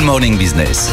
Morning Business.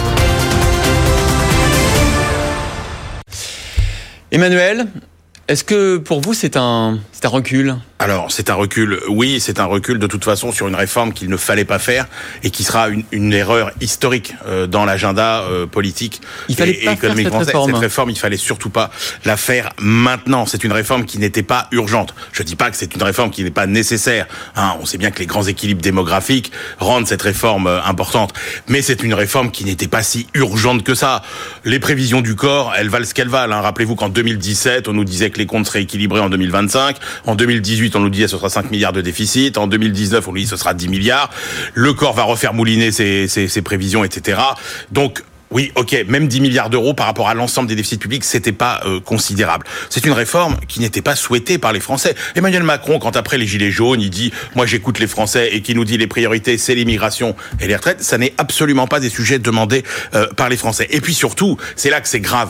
Emmanuel, est-ce que pour vous c'est un recul ? Alors, c'est un recul, oui, c'est un recul de toute façon sur une réforme qu'il ne fallait pas faire et qui sera une erreur historique dans l'agenda politique et économique français. Cette réforme, il fallait surtout pas la faire maintenant. C'est une réforme qui n'était pas urgente. Je dis pas que c'est une réforme qui n'est pas nécessaire. On sait bien que les grands équilibres démographiques rendent cette réforme importante. Mais c'est une réforme qui n'était pas si urgente que ça. Les prévisions du corps, elles valent ce qu'elles valent. Rappelez-vous qu'en 2017, on nous disait que les comptes seraient équilibrés en 2025. En 2018, on nous disait que ce sera 5 milliards de déficit. En 2019, on nous dit que ce sera 10 milliards. Le corps va refaire mouliner ses prévisions, etc. Donc, oui, ok, même 10 milliards d'euros par rapport à l'ensemble des déficits publics, c'était pas considérable. C'est une réforme qui n'était pas souhaitée par les Français. Emmanuel Macron, quand après les Gilets jaunes, il dit « Moi, j'écoute les Français » et qui nous dit les priorités, c'est l'immigration et les retraites, ça n'est absolument pas des sujets demandés par les Français. Et puis surtout, c'est là que c'est grave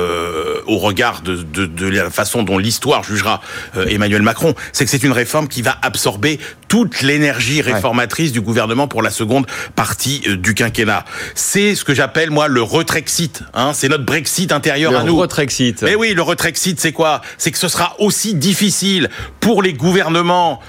au regard de la façon dont l'histoire jugera Emmanuel Macron, c'est que c'est une réforme qui va absorber toute l'énergie réformatrice du gouvernement pour la seconde partie du quinquennat. C'est ce que j'appelle, moi, le retrexit. C'est notre Brexit intérieur à nous. Le retrexit. Mais oui, le retrexit, c'est quoi ? C'est que ce sera aussi difficile pour les gouvernements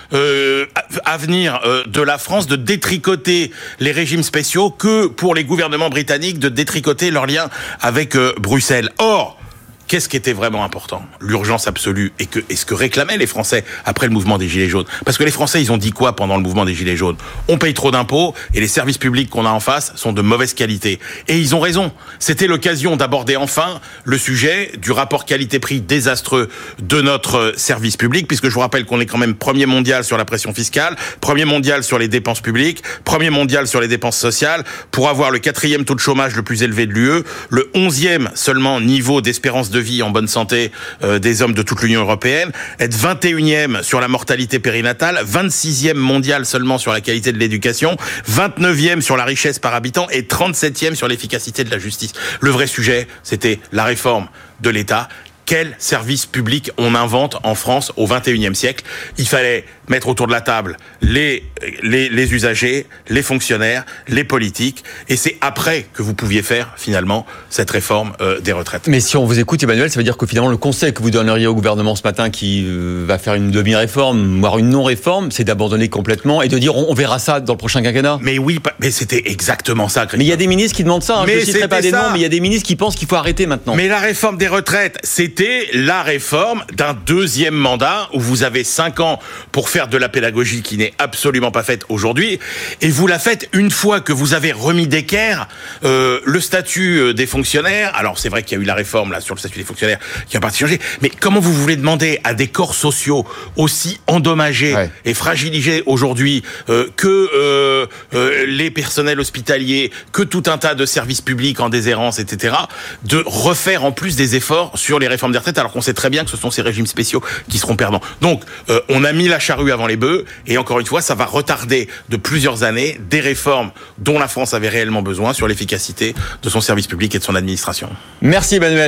à venir de la France de détricoter les régimes spéciaux que pour les gouvernements britanniques de détricoter leurs liens avec Bruxelles. Or, qu'est-ce qui était vraiment important ? L'urgence absolue et ce que réclamaient les Français après le mouvement des Gilets jaunes. Parce que les Français, ils ont dit quoi pendant le mouvement des Gilets jaunes ? On paye trop d'impôts et les services publics qu'on a en face sont de mauvaise qualité. Et ils ont raison. C'était l'occasion d'aborder enfin le sujet du rapport qualité-prix désastreux de notre service public, puisque je vous rappelle qu'on est quand même premier mondial sur la pression fiscale, premier mondial sur les dépenses publiques, premier mondial sur les dépenses sociales, pour avoir le 4e taux de chômage le plus élevé de l'UE, le 11e seulement niveau d'espérance de vie en bonne santé des hommes de toute l'Union européenne, être 21e sur la mortalité périnatale, 26e mondial seulement sur la qualité de l'éducation, 29e sur la richesse par habitant et 37e sur l'efficacité de la justice. Le vrai sujet, c'était la réforme de l'État. Quel service public on invente en France au XXIe siècle ? Il fallait mettre autour de la table les usagers, les fonctionnaires, les politiques, et c'est après que vous pouviez faire finalement cette réforme des retraites. Mais si on vous écoute, Emmanuel, ça veut dire que finalement le conseil que vous donneriez au gouvernement ce matin qui va faire une demi-réforme, voire une non-réforme, c'est d'abandonner complètement et de dire on verra ça dans le prochain quinquennat. Mais oui, mais c'était exactement ça, Christophe. Mais il y a des ministres qui demandent ça, je ne citerai pas des noms, mais il y a des ministres qui pensent qu'il faut arrêter maintenant. Mais la réforme des retraites, c'était la réforme d'un deuxième mandat où vous avez 5 ans pour faire de la pédagogie qui n'est absolument pas faite aujourd'hui, et vous la faites une fois que vous avez remis d'équerre le statut des fonctionnaires. Alors c'est vrai qu'il y a eu la réforme là sur le statut des fonctionnaires qui a partie changé, mais comment vous voulez demander à des corps sociaux aussi endommagés et fragilisés aujourd'hui que les personnels hospitaliers, que tout un tas de services publics en déshérence, etc., de refaire en plus des efforts sur les réformes des retraites, alors qu'on sait très bien que ce sont ces régimes spéciaux qui seront perdants. Donc, on a mis la charrue avant les bœufs, et encore une fois, ça va retarder de plusieurs années des réformes dont la France avait réellement besoin sur l'efficacité de son service public et de son administration. Merci Emmanuel.